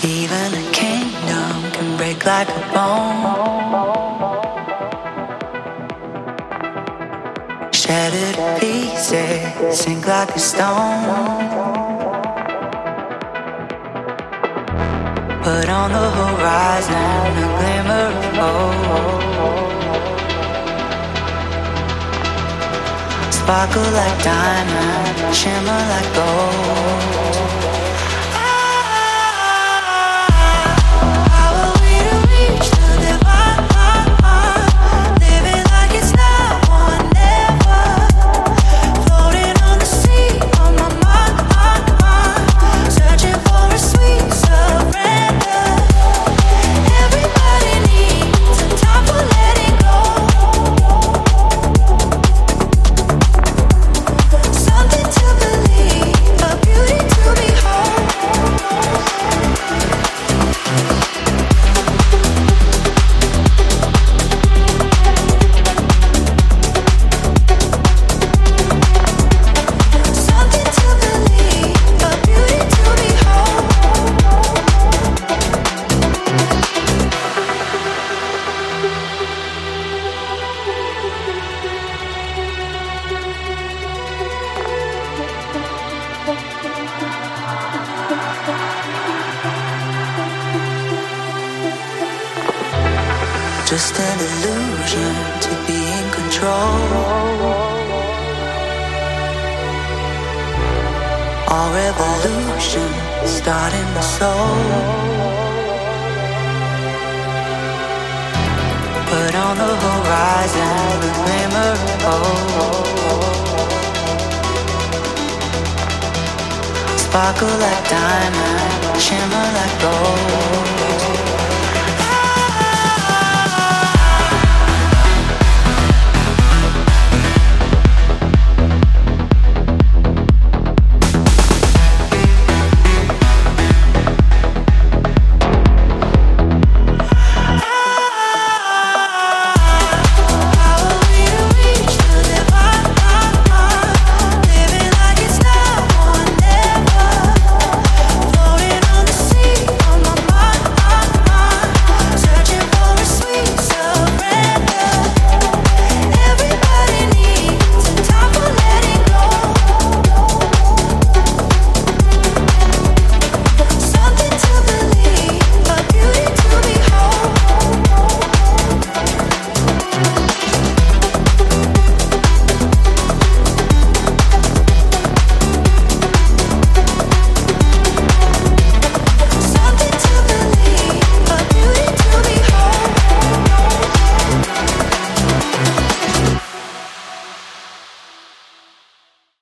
Even a kingdom can break like a bone. Shattered pieces sink like a stone. But on the horizon, a glimmer of hope. Sparkle like diamond, shimmer like gold. Just an illusion to be in control. All revolution start in the soul. Put on the horizon a glimmer of hope. Sparkle like diamond, shimmer like gold.